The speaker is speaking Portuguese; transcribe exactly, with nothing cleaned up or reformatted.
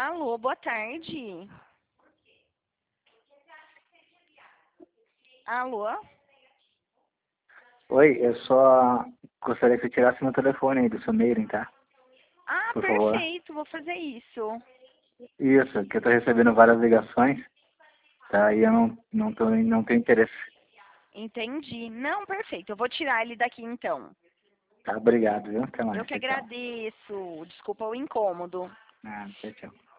Alô, boa tarde. Alô? Oi, eu só gostaria que você tirasse meu telefone aí do seu mailing, tá? Ah, Por favor. perfeito, vou fazer isso. Isso, que eu tô recebendo várias ligações, tá? E eu não, não, tô, não tenho interesse. Entendi. Não, perfeito, eu vou tirar ele daqui então. Tá, obrigado, viu? Até Eu mais, que tchau, tchau. agradeço. Desculpa o incômodo. Ah, tchau, tchau.